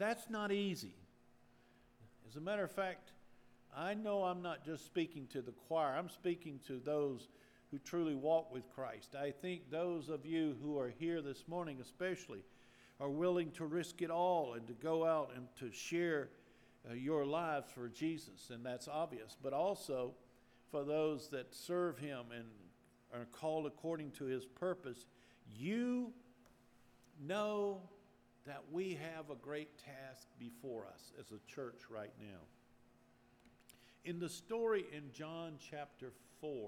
That's not easy. As a matter of fact, I know I'm not just speaking to the choir. I'm speaking to those who truly walk with Christ. I think those of you who are here this morning especially are willing to risk it all and to go out and to share your lives for Jesus, and that's obvious. But also for those that serve Him and are called according to His purpose, you know that we have a great task before us as a church right now. In the story in John chapter 4,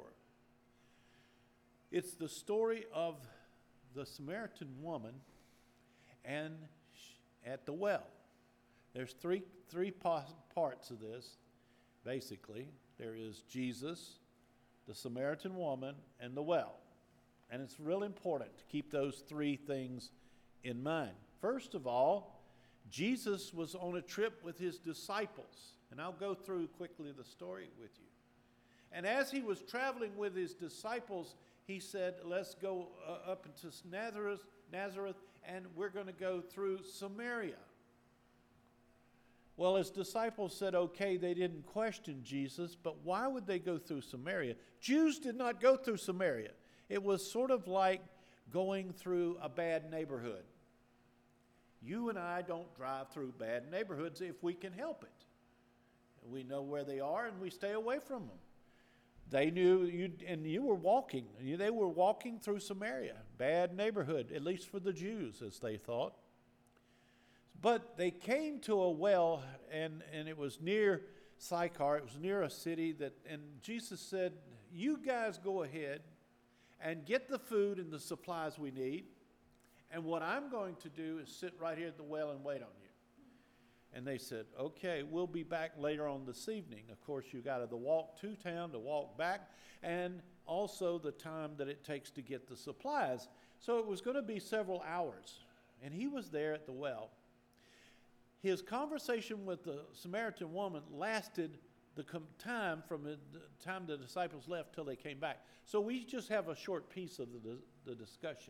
it's the story of the Samaritan woman and at the well. There's three parts of this, basically. There is Jesus, the Samaritan woman, and the well. And it's really important to keep those three things in mind. First of all, Jesus was on a trip with His disciples. And I'll go through quickly the story with you. And as He was traveling with His disciples, He said, let's go up into Nazareth, and we're going to go through Samaria. Well, His disciples said, okay, they didn't question Jesus, but why would they go through Samaria? Jews did not go through Samaria. It was sort of like going through a bad neighborhood. You and I don't drive through bad neighborhoods if we can help it. We know where they are and we stay away from them. They knew you, and you were walking. They were walking through Samaria, bad neighborhood, at least for the Jews, as they thought. But they came to a well, and it was near Sychar. It was near a city and Jesus said, you guys go ahead and get the food and the supplies we need. And what I'm going to do is sit right here at the well and wait on you. And they said, okay, we'll be back later on this evening. Of course, you got to walk to town to walk back, and also the time that it takes to get the supplies. So it was going to be several hours. And He was there at the well. His conversation with the Samaritan woman lasted the time from the time the disciples left till they came back. So we just have a short piece of the discussion.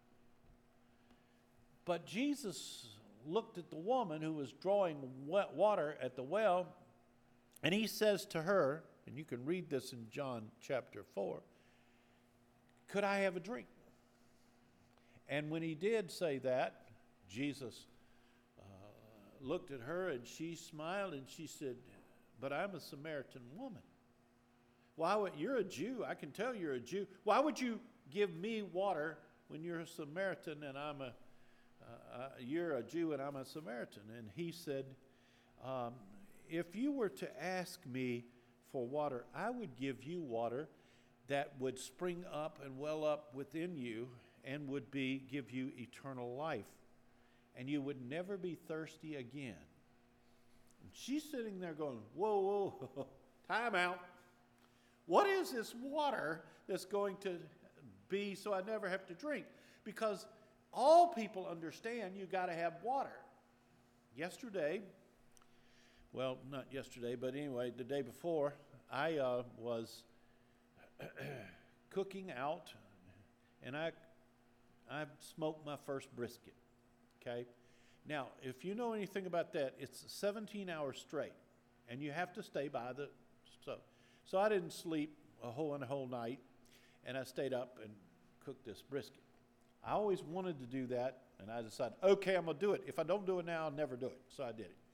But Jesus looked at the woman who was drawing water at the well, and He says to her, and you can read this in John chapter 4, could I have a drink? And when He did say that, Jesus looked at her, and she smiled, and she said, but I'm a Samaritan woman. You're a Jew. I can tell you're a Jew. Why would you give me water when you're a Samaritan and you're a Jew and I'm a Samaritan? And He said, if you were to ask me for water, I would give you water that would spring up and well up within you and would give you eternal life. And you would never be thirsty again. And she's sitting there going, whoa, time out. What is this water that's going to be so I never have to drink? Because all people understand you got to have water. Yesterday, well, not yesterday, but anyway, the day before, I was cooking out, and I smoked my first brisket. Okay? Now, if you know anything about that, it's 17 hours straight, and you have to stay by the stove. So I didn't sleep a whole night, and I stayed up and cooked this brisket. I always wanted to do that, and I decided, okay, I'm going to do it. If I don't do it now, I'll never do it. So I did it.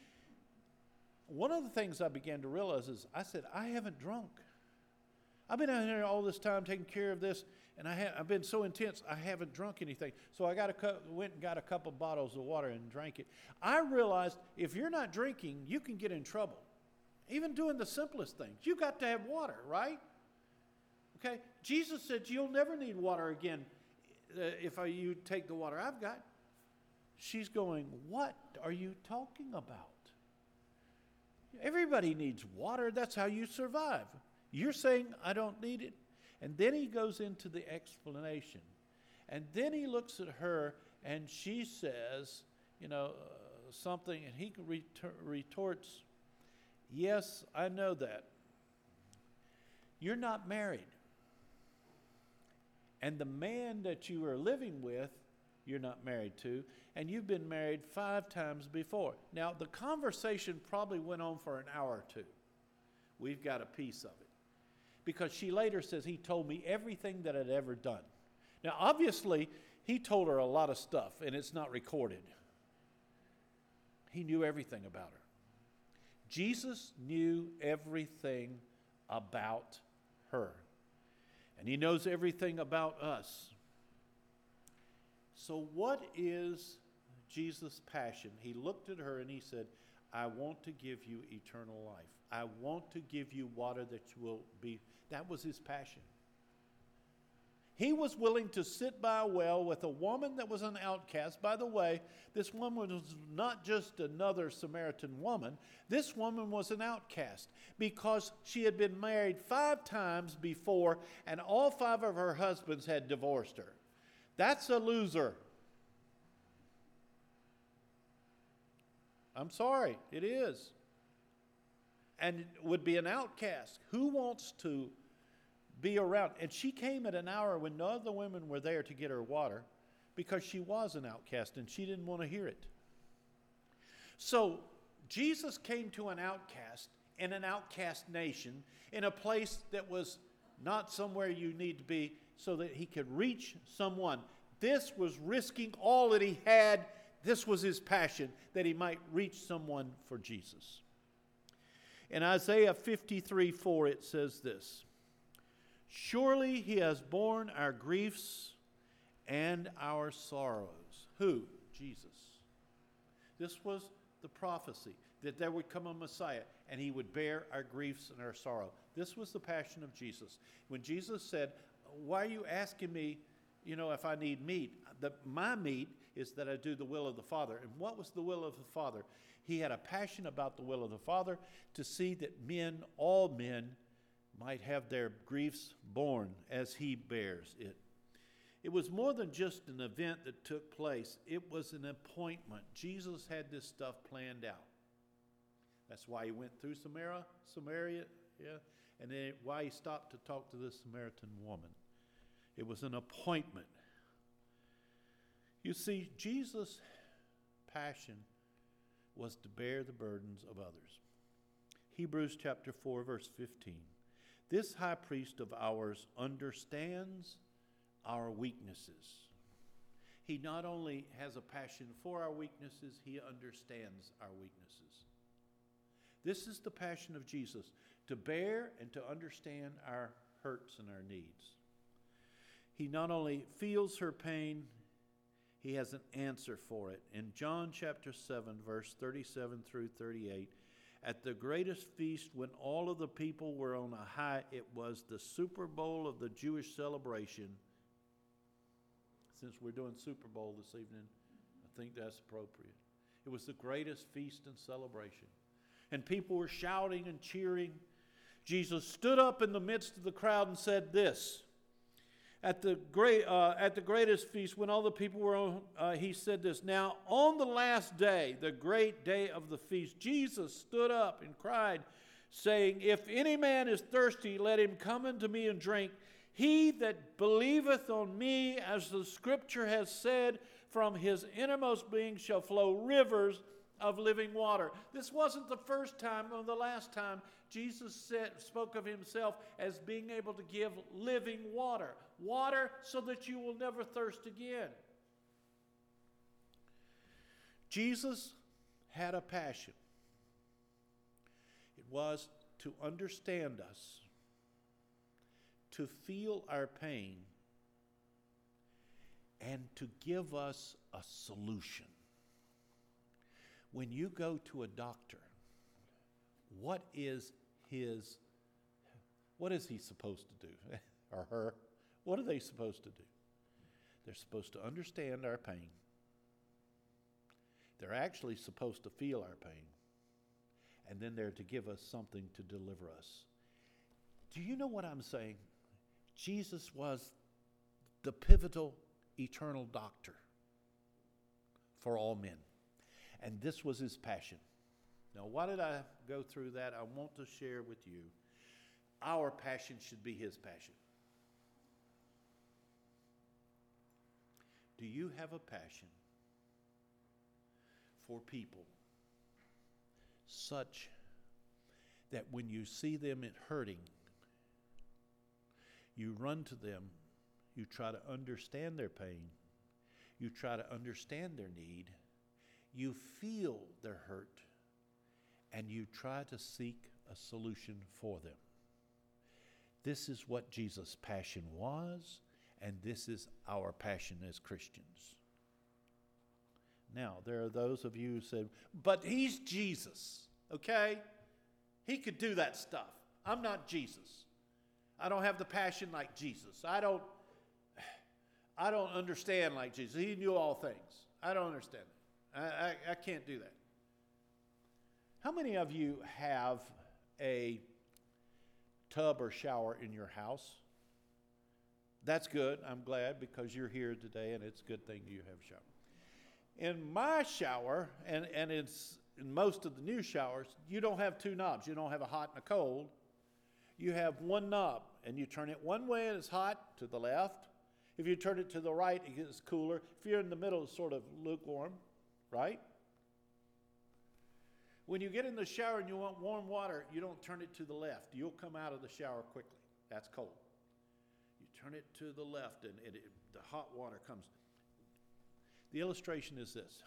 One of the things I began to realize is I said, I haven't drunk. I've been out here all this time taking care of this, and I've been so intense, I haven't drunk anything. So I went and got a couple bottles of water and drank it. I realized if you're not drinking, you can get in trouble. Even doing the simplest things. You got to have water, right? Okay? Jesus said you'll never need water again if you take the water I've got. She's going, what are you talking about? Everybody needs water. That's how you survive. You're saying I don't need it? And then He goes into the explanation. And then He looks at her and she says, something, and He retorts, yes, I know that. You're not married. And the man that you are living with you're not married to, and you've been married 5 times before. Now, the conversation probably went on for an hour or two. We've got a piece of it. Because she later says, he told me everything that I'd ever done. Now, obviously, he told her a lot of stuff, and it's not recorded. He knew everything about her. Jesus knew everything about her. And he knows everything about us. So what is Jesus' passion? He looked at her and he said, I want to give you eternal life. I want to give you water that will be. That was his passion. He was willing to sit by a well with a woman that was an outcast. By the way, this woman was not just another Samaritan woman. This woman was an outcast because she had been married 5 times before, and all 5 of her husbands had divorced her. That's a loser. I'm sorry, it is. And it would be an outcast. Who wants to be around? And she came at an hour when no other women were there to get her water because she was an outcast and she didn't want to hear it. So Jesus came to an outcast in an outcast nation in a place that was not somewhere you need to be so that he could reach someone. This was risking all that he had. This was his passion, that he might reach someone for Jesus. In Isaiah 53:4, it says this, surely he has borne our griefs and our sorrows. Who? Jesus. This was the prophecy, that there would come a Messiah, and he would bear our griefs and our sorrow. This was the passion of Jesus. When Jesus said, why are you asking me, if I need meat? My meat is that I do the will of the Father. And what was the will of the Father? He had a passion about the will of the Father to see that all men, might have their griefs borne as he bears it. It was more than just an event that took place. It was an appointment. Jesus had this stuff planned out. That's why he went through Samaria, and then why he stopped to talk to this Samaritan woman. It was an appointment. You see, Jesus' passion was to bear the burdens of others. Hebrews chapter 4, verse 15. This high priest of ours understands our weaknesses. He not only has a passion for our weaknesses, he understands our weaknesses. This is the passion of Jesus, to bear and to understand our hurts and our needs. He not only feels her pain, he has an answer for it. In John chapter 7, verse 37 through 38, at the greatest feast when all of the people were on a high, it was the Super Bowl of the Jewish celebration. Since we're doing Super Bowl this evening, I think that's appropriate. It was the greatest feast and celebration. And people were shouting and cheering. Jesus stood up in the midst of the crowd and said this. At the greatest feast, when all the people were on, he said this. Now, on the last day, the great day of the feast, Jesus stood up and cried, saying, if any man is thirsty, let him come unto me and drink. He that believeth on me, as the Scripture has said, from his innermost being shall flow rivers of living water. This wasn't the first time or the last time Jesus spoke of himself as being able to give living water. Water so that you will never thirst again. Jesus had a passion. It was to understand us, to feel our pain, and to give us a solution. When you go to a doctor, what is he supposed to do? Or her? What are they supposed to do? They're supposed to understand our pain. They're actually supposed to feel our pain. And then they're to give us something to deliver us. Do you know what I'm saying? Jesus was the pivotal, eternal doctor for all men. And this was his passion. Now, why did I go through that? I want to share with you. Our passion should be his passion. Do you have a passion for people such that when you see them hurting, you run to them, you try to understand their pain, you try to understand their need, you feel their hurt, and you try to seek a solution for them? This is what Jesus' passion was, and this is our passion as Christians. Now, there are those of you who said, but he's Jesus, okay? He could do that stuff. I'm not Jesus. I don't have the passion like Jesus. I don't understand like Jesus. He knew all things. I don't understand it. I can't do that. How many of you have a tub or shower in your house? That's good. I'm glad, because you're here today, and it's a good thing you have a shower. In my shower, and it's in most of the new showers, you don't have two knobs. You don't have a hot and a cold. You have one knob, and you turn it one way and it's hot, to the left. If you turn it to the right, it gets cooler. If you're in the middle, it's sort of lukewarm, right? When you get in the shower and you want warm water, you don't turn it to the left. You'll come out of the shower quickly. That's cold. You turn it to the left, and the hot water comes. The illustration is this.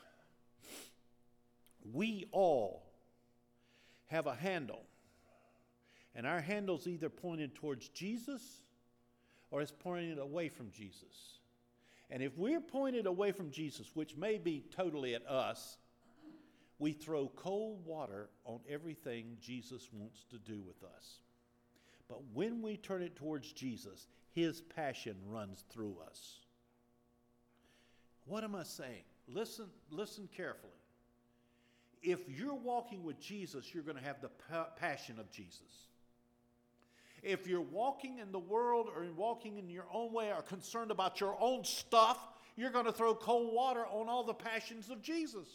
We all have a handle, and our handle's either pointed towards Jesus or it's pointed away from Jesus. And if we're pointed away from Jesus, which may be totally at us, we throw cold water on everything Jesus wants to do with us. But when we turn it towards Jesus, his passion runs through us. What am I saying? Listen carefully. If you're walking with Jesus, you're going to have the passion of Jesus. If you're walking in the world or walking in your own way or concerned about your own stuff, you're going to throw cold water on all the passions of Jesus.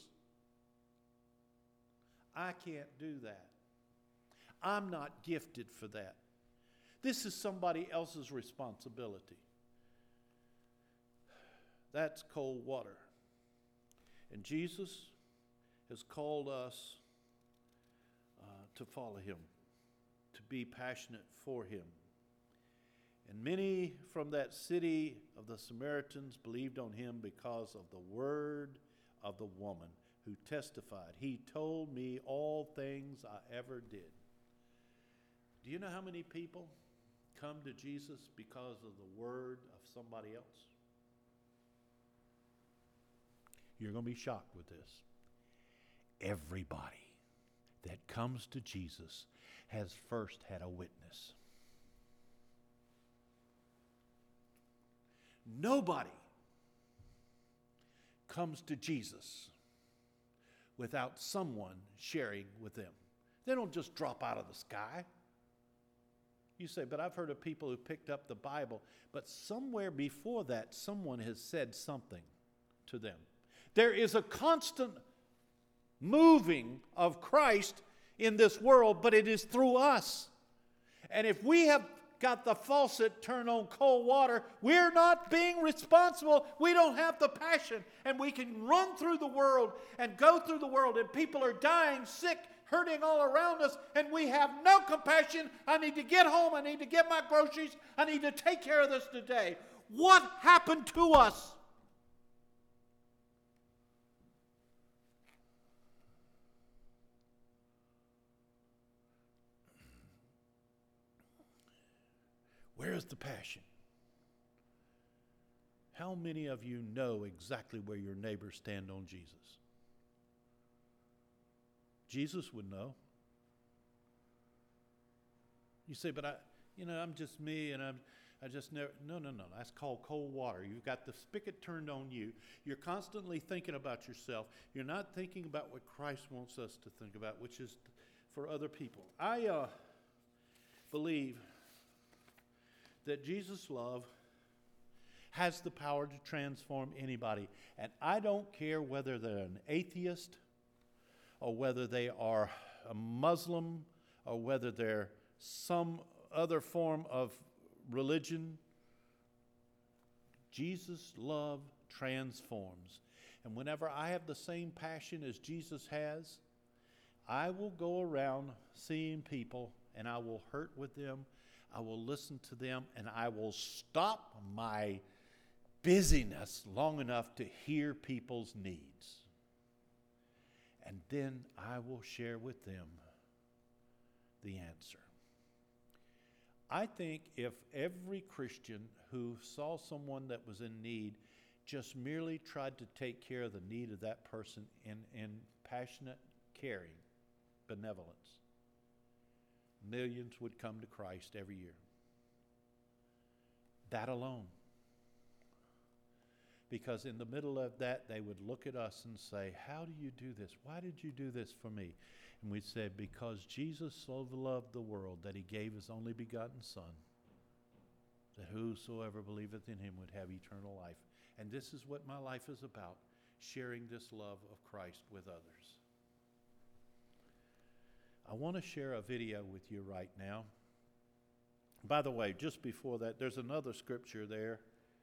I can't do that. I'm not gifted for that. This is somebody else's responsibility. That's cold water. And Jesus has called us to follow him, to be passionate for him. And many from that city of the Samaritans believed on him because of the word of the woman who testified, "He told me all things I ever did." Do you know how many people come to Jesus because of the word of somebody else? You're going to be shocked with this. Everybody that comes to Jesus has first had a witness. Nobody comes to Jesus without someone sharing with them. They don't just drop out of the sky. You say, but I've heard of people who picked up the Bible, but somewhere before that, someone has said something to them. There is a constant moving of Christ in this world, but it is through us. And if we have got the faucet turned on cold water, we're not being responsible. We don't have the passion. And we can run through the world and go through the world, and people are dying, sick, hurting all around us, and we have no compassion. I need to get home. I need to get my groceries. I need to take care of this today. What happened to us? Where is the passion? How many of you know exactly where your neighbors stand on Jesus? Jesus would know. You say, but I'm just me, and I just never. No. That's called cold water. You've got the spigot turned on you. You're constantly thinking about yourself. You're not thinking about what Christ wants us to think about, which is for other people. I believe that Jesus' love has the power to transform anybody. And I don't care whether they're an atheist or whether they are a Muslim or whether they're some other form of religion. Jesus' love transforms. And whenever I have the same passion as Jesus has, I will go around seeing people and I will hurt with them. I will listen to them and I will stop my busyness long enough to hear people's needs. And then I will share with them the answer. I think if every Christian who saw someone that was in need just merely tried to take care of the need of that person in passionate, caring benevolence, millions would come to Christ every year. That alone. Because in the middle of that, they would look at us and say, how do you do this? Why did you do this for me? And we'd say, because Jesus so loved the world that he gave his only begotten Son, that whosoever believeth in him would have eternal life. And this is what my life is about, sharing this love of Christ with others. I want to share a video with you right now. By the way, just before that, there's another scripture there.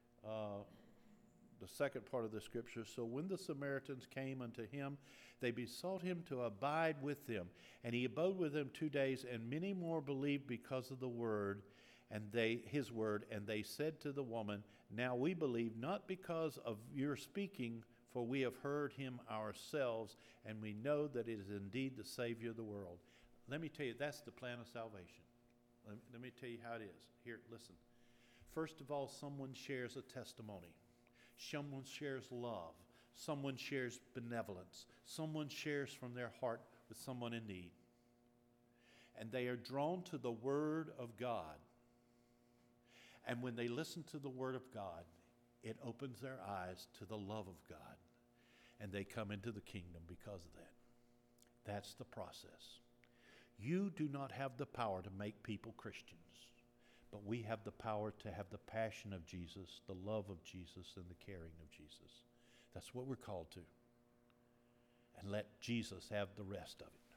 The second part of the scripture. So when the Samaritans came unto him, they besought him to abide with them. And he abode with them 2 days, and many more believed because of the word, and his word. And they said to the woman, now we believe not because of your speaking, for we have heard him ourselves, and we know that it is indeed the Savior of the world. Let me tell you, that's the plan of salvation. Let me tell you how it is. Here, listen. First of all, someone shares a testimony. Someone shares love. Someone shares benevolence. Someone shares from their heart with someone in need. And they are drawn to the Word of God. And when they listen to the Word of God, it opens their eyes to the love of God. And they come into the kingdom because of that. That's the process. You do not have the power to make people Christians. But we have the power to have the passion of Jesus, the love of Jesus, and the caring of Jesus. That's what we're called to. And let Jesus have the rest of it.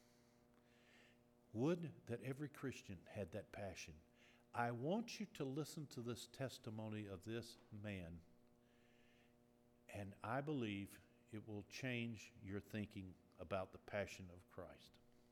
Would that every Christian had that passion. I want you to listen to this testimony of this man, and I believe it will change your thinking about the passion of Christ.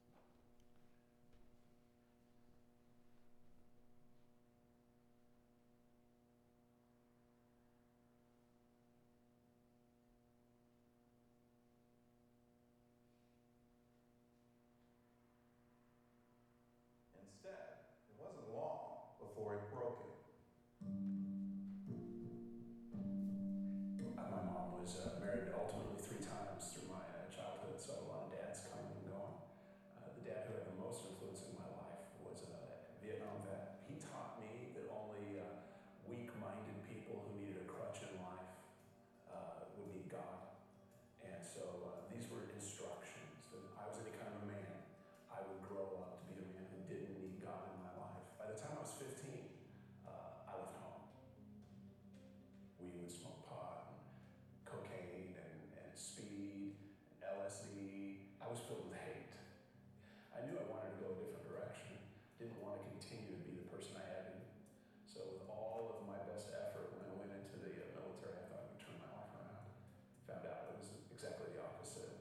Married ultimately 3 times through my childhood, so I had a lot of dads coming and going. The dad who had the most influence in my life was a Vietnam vet. He taught me that only weak-minded people who needed a crutch in life would need God. And so these were instructions that I was any kind of a man, I would grow up to be a man who didn't need God in my life. By the time I was 15, I left home. We would smoke pot, cocaine, and speed, LSD. I was filled with hate. I knew I wanted to go a different direction. Didn't want to continue to be the person I had been. So with all of my best effort, when I went into the military, I thought I would turn my life around. Found out it was exactly the opposite.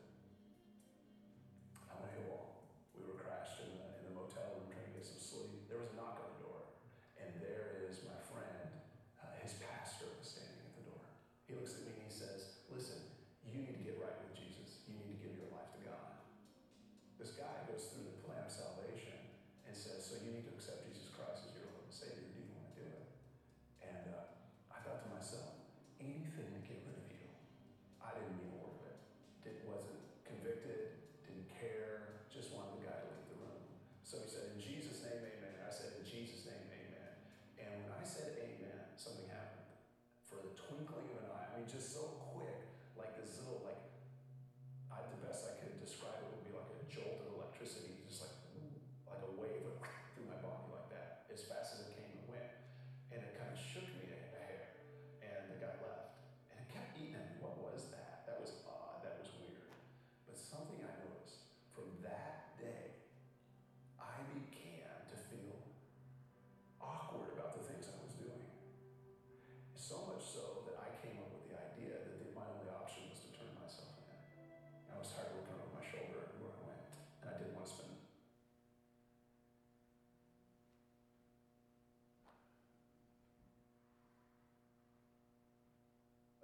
I went AWOL. We were crashed in the motel room trying to get some sleep. There was a knock on the door, and there is my friend. His pastor was standing at the door. He looks at me and he says, listen, you need to get right with Jesus. You need to give your life to God. This guy goes through the plan of salvation and says, so you need to accept Jesus Christ as your Lord and Savior. Do you want to do it? And I thought to myself, anything to get rid of you. I didn't mean a word of it. Wasn't convicted, didn't care, just wanted the guy to leave the room. So he said, in Jesus' name, amen. I said, in Jesus' name, amen. And when I said amen, something happened. For the twinkling of an eye, I mean, just so quick, like this little, the best I could describe it would be like a jolt of electricity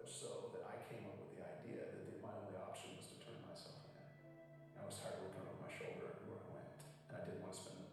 much so that I came up with the idea that my only option was to turn myself in. I was tired of looking over my shoulder everywhere I went, and I didn't want to spend the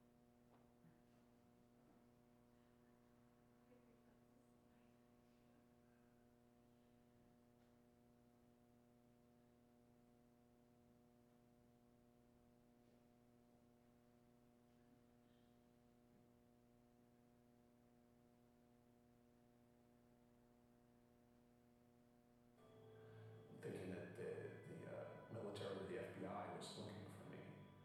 thinking that the military or the FBI was looking for me.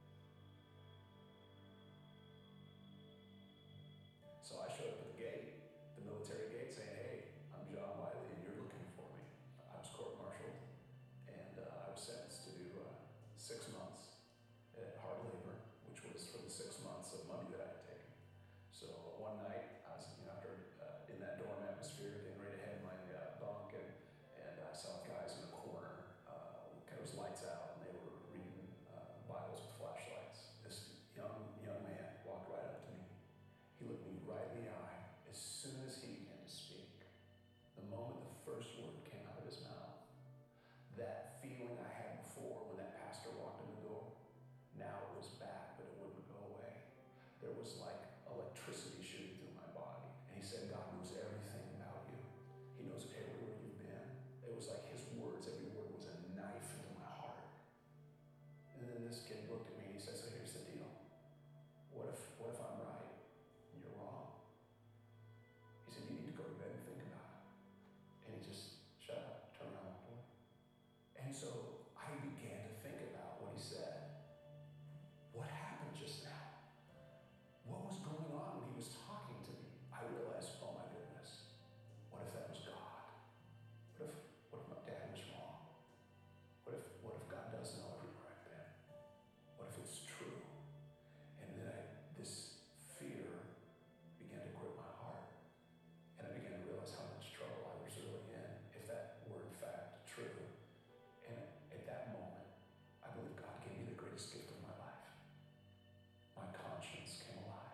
So I showed up at the gate, the military gate, saying, "Hey, I'm John Wiley, and you're looking for me." I was court-martialed, and I was sentenced to do 6 months at hard labor, which was for the 6 months of money that I had taken. So one night, I was in that dorm atmosphere, getting ready to head my bunk, and I saw guys in the corner. It was lights out, and they were reading Bibles with flashlights. This young man walked right up to me. He looked me right in the eye. As soon as he began to speak, the moment the first word came out of his mouth, that feeling I had before when that pastor walked in the door, now it was back, but it wouldn't go away. There was like electricity shooting through my body. And he said, "God knows everything about you. He knows everywhere you've been." It was like his words, every word was a knife into my heart. And then this kid looked at me and he said, "So here's the deal. What if I'm right and you're wrong?" He said, "You need to go to bed and think about it." And he just shut up, turned around, and walked away. And so I began to think about what he said. What happened just now? What was going on when he was talking to me? I realized, oh my goodness, what if that was God? What if my dad was wrong? What if God does know everywhere I've been? What if it's true? And then this fear began to grip my heart. And I began to realize how much trouble I was really in if that were in fact true. And at that moment, I believe God gave me the greatest gift of my life. My conscience came alive.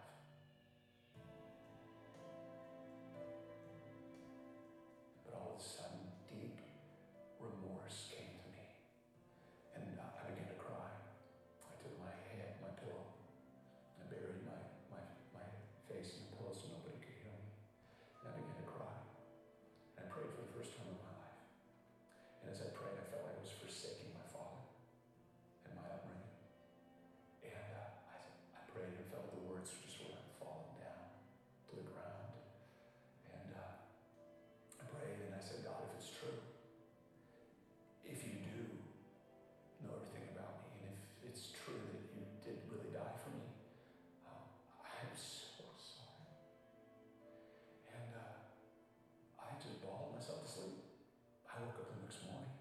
But all of a sudden, deep remorse came to me. And I began to cry. I took my head, my pillow, I buried my face in the pillow so nobody could hear me. And I began to cry. And I prayed for the first time in my life. And as I prayed, I felt like I was forsaking my father and my upbringing. And I prayed and felt like the words just were like falling down to the ground. And I prayed and I said, "God, if it's true, if you do know everything about me, and if it's true that you did really die for me, I'm so sorry." And I just bawled myself to sleep. I woke up the next morning.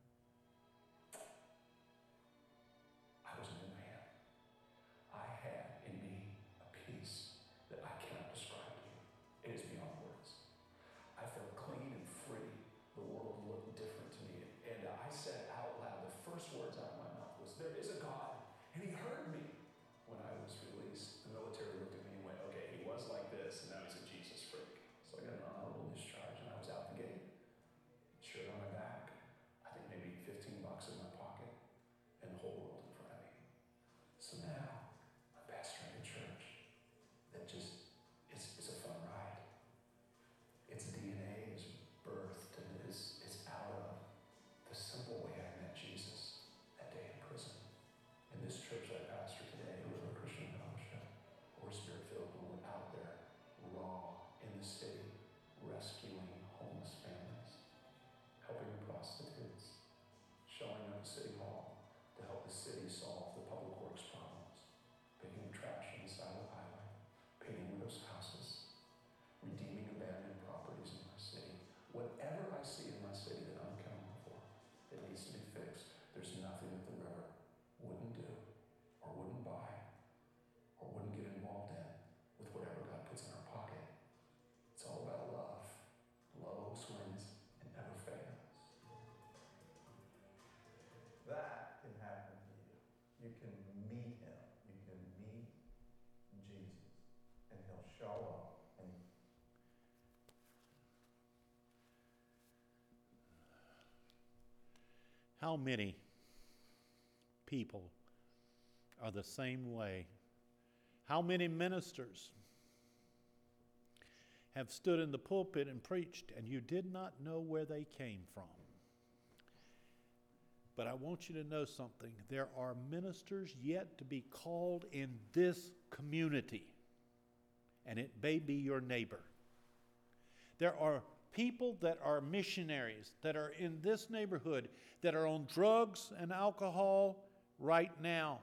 I was a new man. I had in me a peace that I cannot describe to you. It is beyond words. I felt clean and free. The world looked different to me. And I said out loud, the first words out of my mouth was, "There is a God." And he heard me. When I was released, the military looked at me and went, "Okay, he was like this, and now he's a Jesus freak." So I got an honorable discharge, and I was out the gate. Shirt on my back, I think maybe $15 in my pocket, and the whole world in front of me. So now, I'm pastoring a church that just, it's a fun ride. Its DNA is birthed and is out of the simple way I met Jesus that day in prison. And this church I pastor today, River Christian Fellowship, Holy Spirit filled, when we're out there, raw, in the city, rescuing homeless families, helping prostitutes, showing up at City Hall to help the city solve the public works problems, picking trash on the side of the highway, painting widows' houses, redeeming abandoned properties in my city. Whatever I see in my city that I'm accountable for, that needs to be fixed, there's nothing that the river wouldn't do, or wouldn't buy, or wouldn't get involved in with whatever God puts in our pocket. It's all about love. Love always wins and never fails. That can happen to you. You can meet him. You can meet Jesus. And he'll show up. And How many people are the same way? How many ministers have stood in the pulpit and preached, and you did not know where they came from? But I want you to know something. There are ministers yet to be called in this community, and it may be your neighbor. There are people that are missionaries that are in this neighborhood that are on drugs and alcohol right now.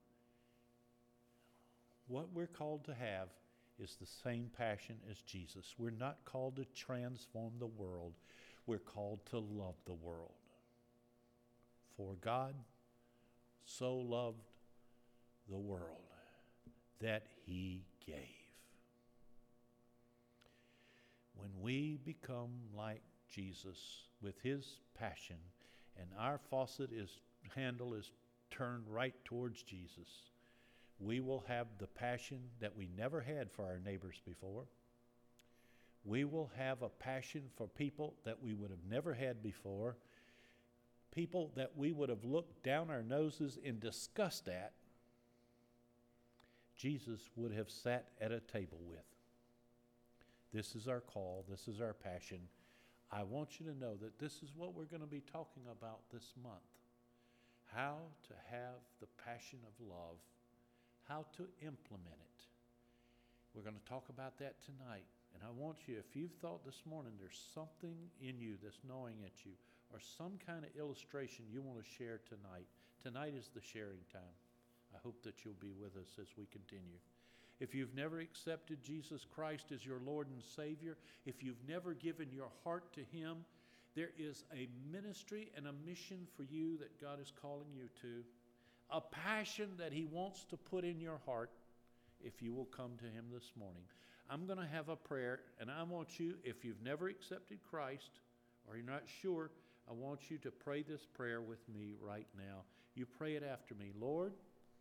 What we're called to have is the same passion as Jesus. We're not called to transform the world. We're called to love the world. For God so loved the world that He gave. When we become like Jesus with His passion, and our handle is turned right towards Jesus, we will have the passion that we never had for our neighbors before. We will have a passion for people that we would have never had before, people that we would have looked down our noses in disgust at. Jesus would have sat at a table with. This is our call. This is our passion. I want you to know that this is what we're going to be talking about this month. How to have the passion of love. How to implement it. We're going to talk about that tonight. And I want you, if you've thought this morning there's something in you that's gnawing at you, or some kind of illustration you want to share tonight is the sharing time. I hope that you'll be with us as we continue. If you've never accepted Jesus Christ as your Lord and Savior, if you've never given your heart to Him, there is a ministry and a mission for you that God is calling you to, a passion that He wants to put in your heart if you will come to Him this morning. I'm going to have a prayer, and I want you, if you've never accepted Christ or you're not sure, I want you to pray this prayer with me right now. You pray it after me. Lord,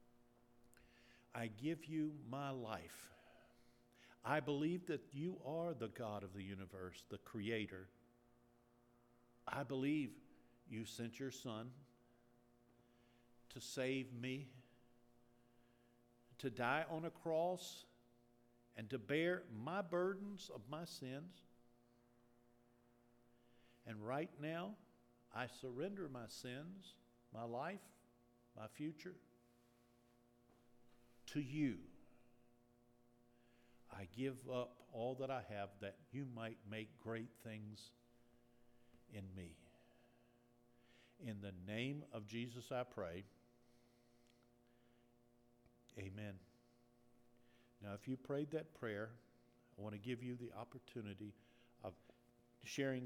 I give you my life. I believe that you are the God of the universe, the Creator. I believe you sent your Son to save me, to die on a cross, and to bear my burdens of my sins. And right now, I surrender my sins, my life, my future, to you. I give up all that I have that you might make great things in me. In the name of Jesus I pray. Amen. Now, if you prayed that prayer, I want to give you the opportunity of sharing